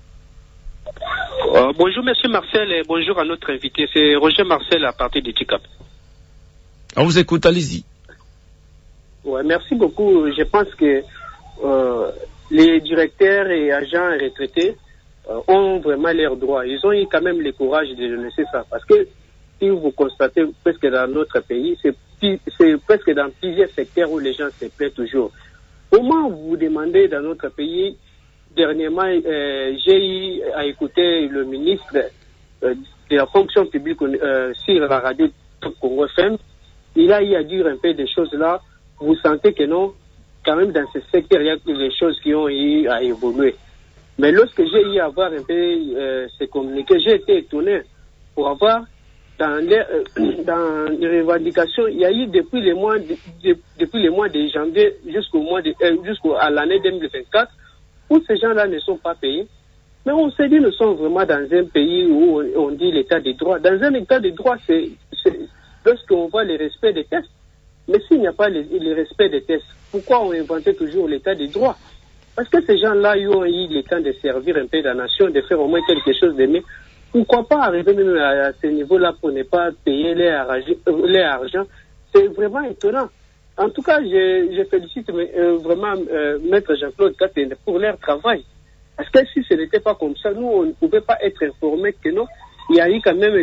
Bonjour, monsieur Marcel, et bonjour à notre invité. C'est Roger Marcel à partir de TICAP. On vous écoute, allez-y. Ouais, merci beaucoup. Je pense que les directeurs et agents retraités ont vraiment leurs droits. Ils ont eu quand même le courage de dénoncer ça. Parce que si vous constatez presque dans notre pays, c'est presque dans plusieurs secteurs où les gens se plaignent toujours. Comment vous demandez dans notre pays? Dernièrement, j'ai eu à écouter le ministre de la fonction publique sur la radio Congo FM. Il a eu à dire un peu des choses là. Vous sentez que non, quand même dans ce secteur, il y a des choses qui ont eu à évoluer. Mais lorsque j'ai eu à voir un peu ces communiqués, j'ai été étonné pour avoir dans les revendications, il y a eu depuis le mois de janvier jusqu'à l'année 2024 où ces gens-là ne sont pas payés. Mais on s'est dit, nous sommes vraiment dans un pays où on dit l'état des droits. Dans un état de droit, c'est lorsqu'on voit le respect des tests. Mais s'il n'y a pas le respect des tests, pourquoi on inventait toujours l'état des droits? Parce que ces gens-là, ils ont eu le temps de servir un peu la nation, de faire au moins quelque chose de mieux. Pourquoi pas arriver même à ce niveau-là pour ne pas payer leur argent? C'est vraiment étonnant. En tout cas, je félicite vraiment Maître Jean-Claude Katende pour leur travail. Parce que si ce n'était pas comme ça, nous, on ne pouvait pas être informés que non, il y a eu quand même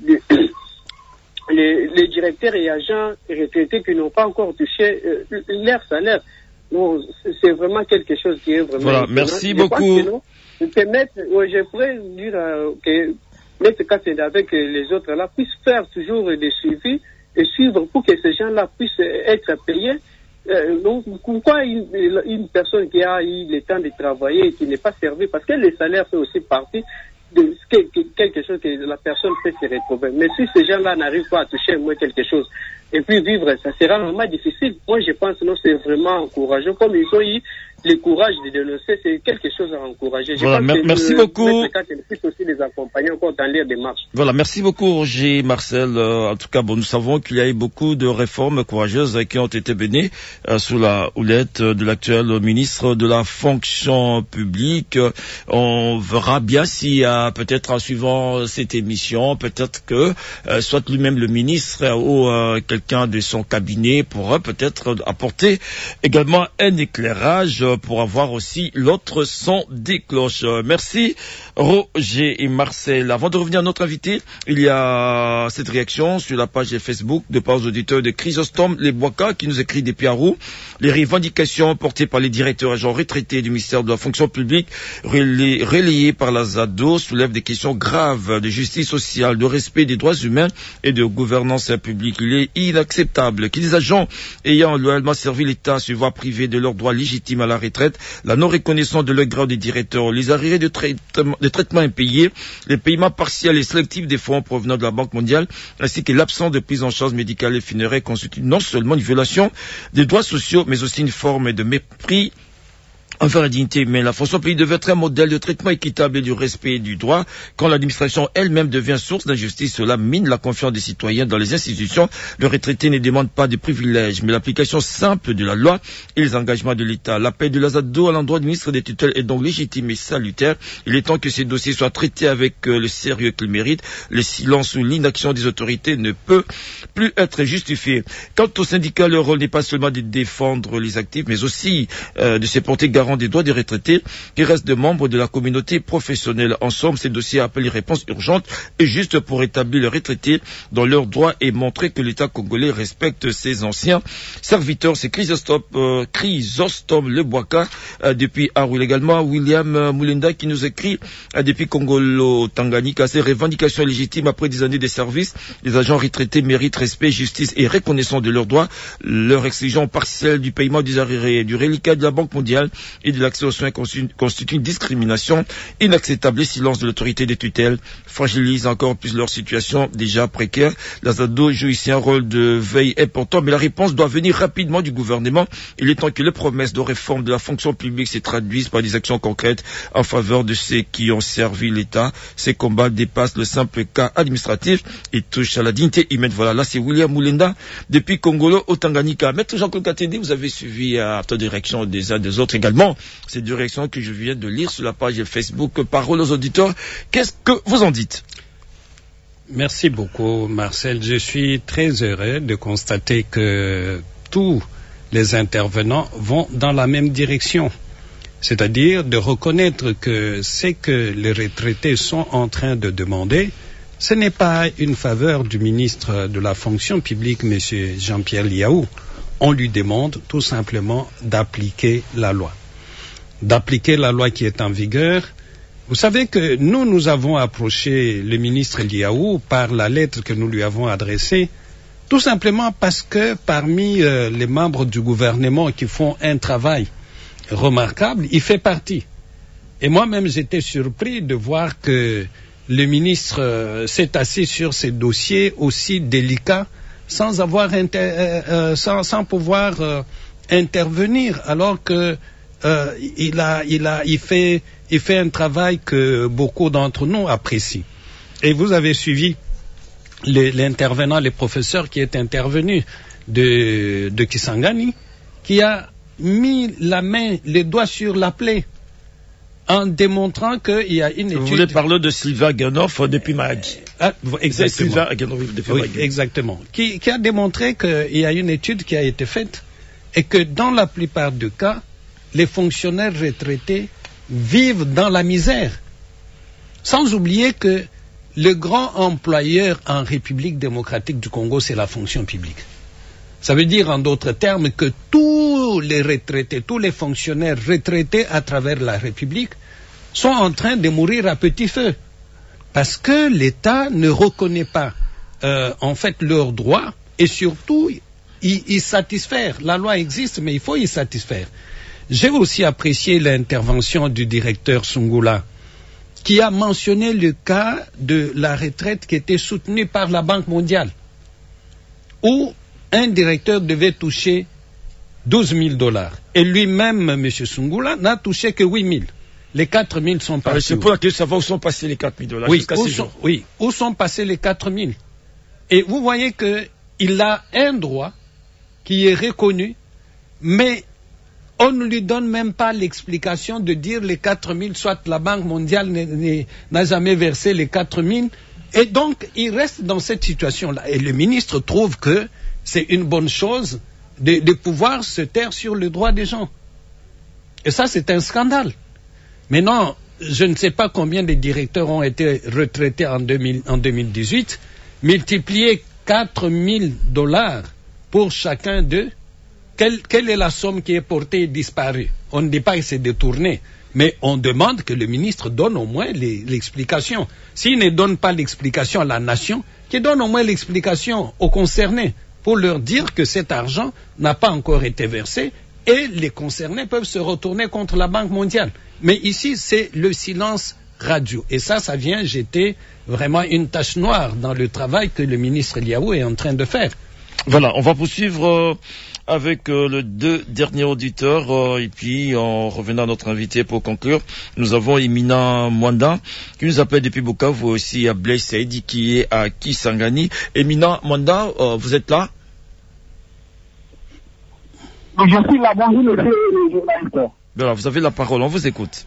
les directeurs et agents retraités qui n'ont pas encore touché leur salaire. Non, c'est vraiment quelque chose qui est vraiment... Voilà, merci beaucoup. Je pourrais dire que Maître Katende avec les autres là puissent faire toujours des suivis et suivre pour que ces gens-là puissent être payés. Donc, pourquoi une personne qui a eu le temps de travailler et qui n'est pas servie, parce que les salaires fait aussi partie de quelque chose que la personne peut se retrouver. Mais si ces gens-là n'arrivent pas à toucher au moins quelque chose et puis vivre, ça sera vraiment difficile. Moi, je pense que c'est vraiment encourageant. Comme ils ont eu le courage de dénoncer, c'est quelque chose à encourager. Voilà, merci beaucoup. Aussi les accompagner encore dans leur démarche. Voilà, merci beaucoup Roger Marcel. En tout cas, nous savons qu'il y a eu beaucoup de réformes courageuses qui ont été menées sous la houlette de l'actuel ministre de la fonction publique. On verra bien si peut-être en suivant cette émission, peut-être que soit lui-même le ministre ou quelqu'un de son cabinet pourra peut-être apporter également un éclairage pour avoir aussi l'autre son des cloches. Merci Roger et Marcel. Avant de revenir à notre invité, il y a cette réaction sur la page Facebook de par les auditeurs de Chrysostome Leboaka qui nous écrit depuis Arou. Les revendications portées par les directeurs agents retraités du ministère de la fonction publique relayées par la ZADO soulèvent des questions graves de justice sociale, de respect des droits humains et de gouvernance publique. Il est inacceptable que les agents ayant loyalement servi l'État se voient privés de leurs droits légitimes à la retraite, la non-reconnaissance de leur grade de directeur, les arriérés de traitement impayés, les paiements partiels et sélectifs des fonds provenant de la Banque mondiale, ainsi que l'absence de prise en charge médicale et funéraire constituent non seulement une violation des droits sociaux, mais aussi une forme de mépris envers la dignité humaine. La fonction publique devait être un modèle de traitement équitable et du respect du droit. Quand l'administration elle-même devient source d'injustice, cela mine la confiance des citoyens dans les institutions. Le retraité ne demande pas de privilèges, mais l'application simple de la loi et les engagements de l'État. L'appel de la ZADO à l'endroit du ministre des tutelles est donc légitime et salutaire. Il est temps que ces dossiers soient traités avec le sérieux qu'ils méritent. Le silence ou l'inaction des autorités ne peut plus être justifié. Quant aux syndicats, leur rôle n'est pas seulement de défendre les actifs, mais aussi de se porter garant des droits des retraités qui restent des membres de la communauté professionnelle. En somme, ces dossiers appellent une réponse urgente et juste pour établir les retraités dans leurs droits et montrer que l'État congolais respecte ses anciens serviteurs. C'est Chrysostome Leboaka depuis Arul. Également William Mulenda qui nous écrit depuis Congolo Tanganyika. Ces revendications légitimes après des années de service, les agents retraités méritent respect, justice et reconnaissance de leurs droits. Leur exigeant partielle du paiement des arriérés, du reliquat de la Banque mondiale et de l'accès aux soins constitue une discrimination inacceptable. Le silence de l'autorité des tutelles fragilise encore plus leur situation déjà précaire. La ZADO joue ici un rôle de veille important, mais la réponse doit venir rapidement du gouvernement. Il est temps que les promesses de réforme de la fonction publique se traduisent par des actions concrètes en faveur de ceux qui ont servi l'État. Ces combats dépassent le simple cas administratif et touchent à la dignité humaine. Voilà, là c'est William Mulenda depuis Congolo au Tanganyika. Maître Jean-Claude Katende, vous avez suivi à ta direction des uns des autres également ces deux réactions que je viens de lire sur la page Facebook Parole aux auditeurs. Qu'est-ce que vous en dites? Merci beaucoup, Marcel. Je suis très heureux de constater que tous les intervenants vont dans la même direction. C'est-à-dire de reconnaître que ce que les retraités sont en train de demander, ce n'est pas une faveur du ministre de la fonction publique, M. Jean-Pierre Liaou. On lui demande tout simplement d'appliquer la loi. D'appliquer la loi qui est en vigueur. Vous savez que nous avons approché le ministre Liaou par la lettre que nous lui avons adressée, tout simplement parce que parmi les membres du gouvernement qui font un travail remarquable, il fait partie. Et moi-même, j'étais surpris de voir que le ministre s'est assis sur ces dossiers aussi délicats sans pouvoir intervenir, alors que il fait un travail que beaucoup d'entre nous apprécient. Et vous avez suivi l'intervenant, le professeur qui est intervenu de Kisangani, qui a mis les doigts sur la plaie en démontrant qu'il y a une étude... Vous voulez parler de Sylvain Guenoff depuis Mahagi. Exactement. Sylvain Guenoff depuis Mahagi. Oui, exactement. Qui a démontré qu'il y a une étude qui a été faite et que dans la plupart des cas, les fonctionnaires retraités vivent dans la misère. Sans oublier que le grand employeur en République démocratique du Congo, c'est la fonction publique. Ça veut dire en d'autres termes que tous les retraités, tous les fonctionnaires retraités à travers la République sont en train de mourir à petit feu. Parce que l'État ne reconnaît pas en fait leurs droits et surtout y satisfaire. La loi existe mais il faut y satisfaire. J'ai aussi apprécié l'intervention du directeur Sungula qui a mentionné le cas de la retraite qui était soutenue par la Banque mondiale où un directeur devait toucher $12,000. Et lui-même, M. Sungula, n'a touché que 8 000. Les 4 000 sont passés. C'est pour laquelle savoir où sont passés les 4 000 $. Oui, où sont passés les 4 000. Et vous voyez qu'il a un droit qui est reconnu, mais on ne lui donne même pas l'explication de dire les 4 000, soit la Banque mondiale n'a jamais versé les 4 000. Et donc, il reste dans cette situation-là. Et le ministre trouve que c'est une bonne chose de pouvoir se taire sur le droit des gens. Et ça, c'est un scandale. Maintenant, je ne sais pas combien de directeurs ont été retraités en 2018, multiplier $4,000 pour chacun d'eux. Quelle est la somme qui est portée et disparue? On ne dit pas que c'est détourné, mais on demande que le ministre donne au moins l'explication. S'il ne donne pas l'explication à la nation, qu'il donne au moins l'explication aux concernés pour leur dire que cet argent n'a pas encore été versé et les concernés peuvent se retourner contre la Banque mondiale. Mais ici, c'est le silence radio. Et ça vient jeter vraiment une tache noire dans le travail que le ministre Liaou est en train de faire. Voilà, on va poursuivre avec le deux derniers auditeurs et puis en revenant à notre invité pour conclure, nous avons Emina Mwanda qui nous appelle depuis Bukavu, aussi à Blaise Saïdi qui est à Kisangani. Emina Mwanda, vous êtes là? Je suis là, bonjour monsieur le journaliste. Voilà, vous avez la parole, on vous écoute.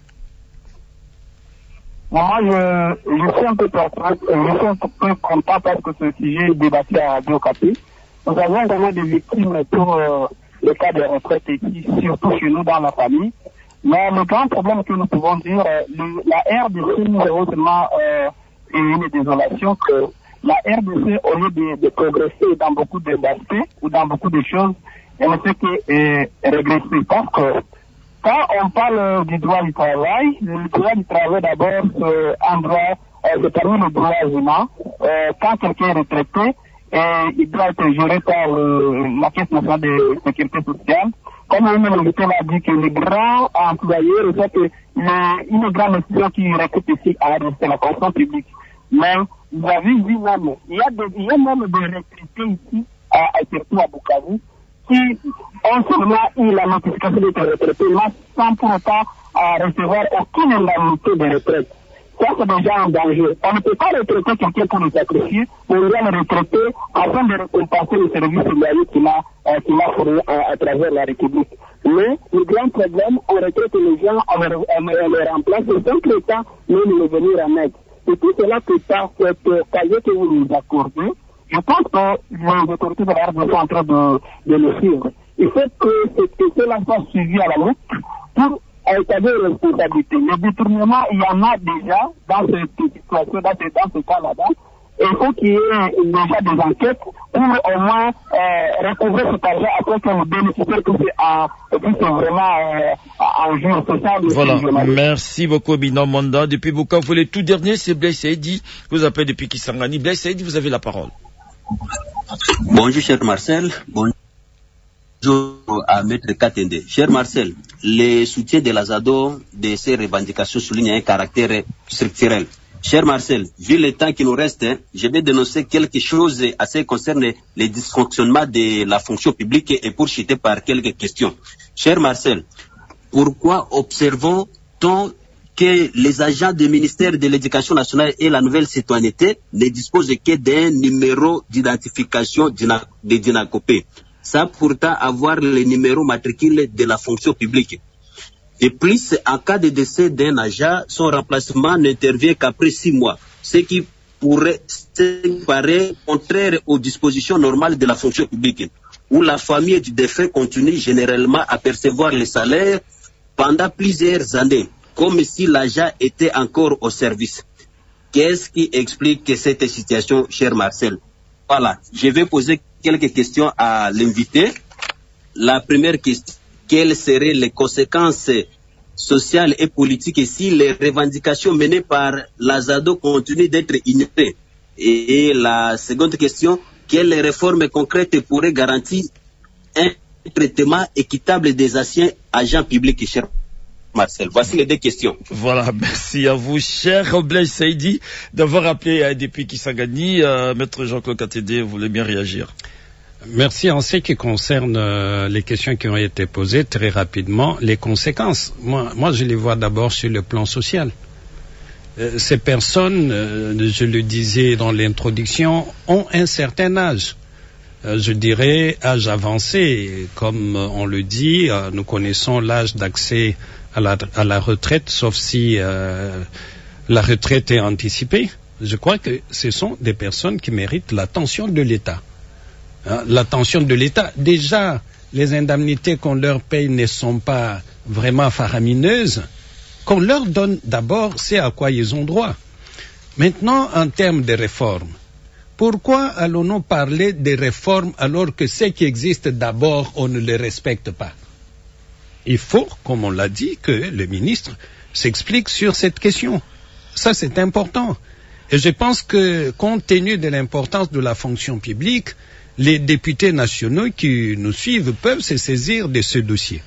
Moi, je suis un peu perplexe, je suis un peu content parce que ce sujet est débattu à Radio Okapi. Nous avons vraiment des victimes pour le cas des retraites ici, surtout chez nous dans la famille. Mais le grand problème que nous pouvons dire, la RDC nous est seulement une désolation que la RDC, au lieu de progresser dans beaucoup d'aspects ou dans beaucoup de choses, elle ne fait que régresser. Parce que quand on parle du droit du travail, le droit du travail d'abord, c'est parmi les droits humains. Quand quelqu'un est retraité, il doit être géré par la Caisse nationale de sécurité sociale. Comme le ministre l'a dit que les grands employeurs, c'est une grande institution qui recrute ici à c'est la fonction publique. Mais vous avez vu même, il y a même des retraités ici, surtout à Bukavu, qui ont seulement eu la notification d'être retraités, mais sans pour autant recevoir aucune indemnité de retraite. Ça, c'est déjà un danger. On ne peut pas retraiter quelqu'un pour le sacrifier, mais on doit le retraiter afin de récompenser le service loyal qu'il a fourni à travers la République. Mais le grand problème, on retraite les gens, on les remplace, sans que l'État ne nous venir en aide. Et tout cela que par cette cahier que vous nous accordez, je pense que les autorités de la RDC sont en train de le suivre. Il faut que cela soit suivi à la lutte pour établir les responsabilités. Le détournement, il y en a déjà dans cette situation, dans ce cas-là. Et il faut qu'il y ait déjà des enquêtes pour au moins recouvrer cet argent après que le bénéficiaire puisse vraiment en jour. C'est ça. Voilà, merci beaucoup Emina Mwanda. Depuis Bukavu, le tout dernier, c'est Blaise Saïdi, vous appelez depuis Kisangani. Blaise Saïdi, vous avez la parole. Bonjour cher Marcel, bonjour à Maître Katende. Cher Marcel, le soutien de l'Azado de ces revendications souligne un caractère structurel. Cher Marcel, vu le temps qui nous reste, je vais dénoncer quelque chose à ce qui concerne les dysfonctionnements de la fonction publique et pour chuter par quelques questions. Cher Marcel, pourquoi observons-t-on que les agents du ministère de l'Éducation nationale et la nouvelle citoyenneté ne disposent que d'un numéro d'identification de Dinacopé, sans pourtant avoir le numéro matricule de la fonction publique? De plus, en cas de décès d'un agent, son remplacement n'intervient qu'après 6 mois, ce qui pourrait paraître contraire aux dispositions normales de la fonction publique, où la famille du défunt continue généralement à percevoir le salaire pendant plusieurs années, comme si l'agent était encore au service. Qu'est-ce qui explique cette situation, cher Marcel? Voilà, je vais poser quelques questions à l'invité. La première question: quelles seraient les conséquences sociales et politiques si les revendications menées par l'Azado continuent d'être ignorées? Et la seconde question: quelles réformes concrètes pourraient garantir un traitement équitable des anciens agents publics, cher Marcel? Voici les 2 questions. Voilà, merci à vous, cher Blaise Saïdi, d'avoir appelé depuis Kisangani. Maître Jean-Claude Katende, vous voulez bien réagir? Merci. En ce qui concerne les questions qui ont été posées, très rapidement, les conséquences. Moi, je les vois d'abord sur le plan social. Ces personnes, je le disais dans l'introduction, ont un certain âge. Je dirais âge avancé. Comme on le dit, nous connaissons l'âge d'accès à la retraite, sauf si la retraite est anticipée. Je crois que ce sont des personnes qui méritent l'attention de l'État. L'attention de l'État, déjà les indemnités qu'on leur paye ne sont pas vraiment faramineuses, qu'on leur donne d'abord ce à quoi ils ont droit. Maintenant, en termes de réformes, pourquoi allons-nous parler des réformes alors que ce qui existe d'abord, on ne les respecte pas? Il faut, comme on l'a dit, que le ministre s'explique sur cette question. Ça, c'est important. Et je pense que, compte tenu de l'importance de la fonction publique, les députés nationaux qui nous suivent peuvent se saisir de ce dossier.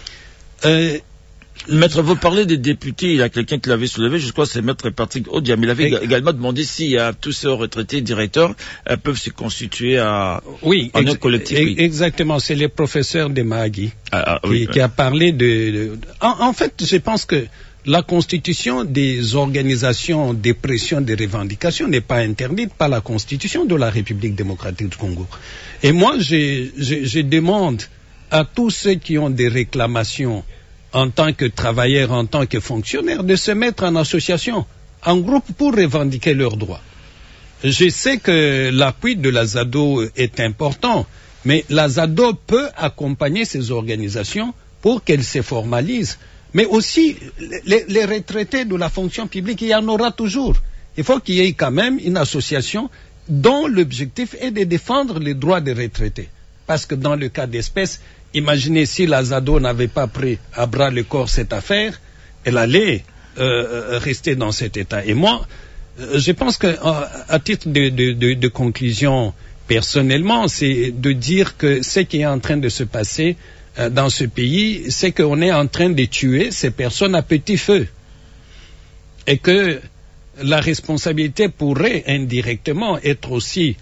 Maître, vous parlez des députés, il y a quelqu'un qui l'avait soulevé, je crois que c'est Maître Patrick Odiam. Il avait également demandé si tous ces retraités directeurs peuvent se constituer en un collectif. Oui, exactement, c'est le professeur de Mahagui qui a parlé En fait, je pense que la constitution des organisations de pression des revendications n'est pas interdite par la constitution de la République démocratique du Congo. Et moi, je demande à tous ceux qui ont des réclamations en tant que travailleurs, en tant que fonctionnaires, de se mettre en association, en groupe pour revendiquer leurs droits. Je sais que l'appui de la ZADO est important, mais la ZADO peut accompagner ces organisations pour qu'elles se formalisent. Mais aussi, les retraités de la fonction publique, il y en aura toujours. Il faut qu'il y ait quand même une association dont l'objectif est de défendre les droits des retraités. Parce que dans le cas d'espèce, imaginez si la ZADO n'avait pas pris à bras le corps cette affaire, elle allait rester dans cet état. Et moi, je pense qu'à titre de conclusion, personnellement, c'est de dire que ce qui est en train de se passer dans ce pays, c'est qu'on est en train de tuer ces personnes à petit feu. Et que la responsabilité pourrait indirectement être aussi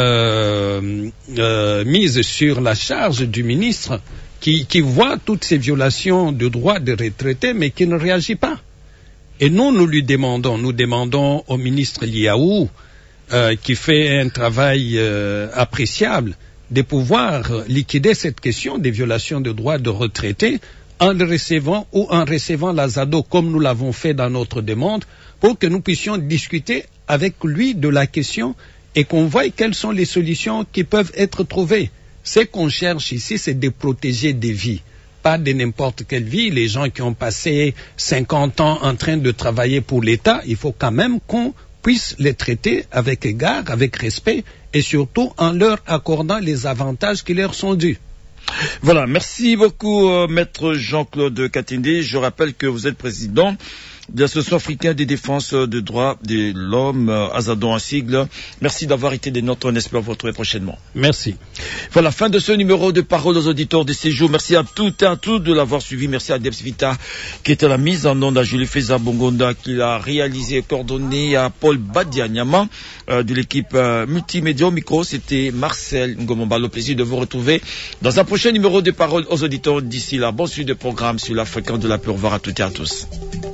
mise sur la charge du ministre qui voit toutes ces violations de droits des retraités mais qui ne réagit pas. Et nous lui demandons au ministre Liaou qui fait un travail appréciable de pouvoir liquider cette question des violations de droits de retraités en le recevant ou en recevant la ZADO comme nous l'avons fait dans notre demande pour que nous puissions discuter avec lui de la question et qu'on voie quelles sont les solutions qui peuvent être trouvées. Ce qu'on cherche ici, c'est de protéger des vies, pas de n'importe quelle vie. Les gens qui ont passé 50 ans en train de travailler pour l'État, il faut quand même qu'on puisse les traiter avec égard, avec respect, et surtout en leur accordant les avantages qui leur sont dus. Voilà, merci beaucoup, Maître Jean-Claude Katende. Je rappelle que vous êtes président de l'Association africaine des défenses des droits de l'homme, AZADO en sigle. Merci d'avoir été des nôtres, on espère vous retrouver prochainement. Merci. Voilà, fin de ce numéro de Parole aux auditeurs de ces jours. Merci à toutes et à tous de l'avoir suivi. Merci à Debs Vita qui était à la mise en onde, à Julie Feza Bongonda qui l'a réalisé et coordonné, à Paul Badianyama de l'équipe multimédia. Au micro, c'était Marcel Ngomomba. Le plaisir de vous retrouver dans un prochain numéro de Parole aux auditeurs. D'ici là, bon suivi de programme sur la fréquence de la paix. Au revoir à toutes et à tous.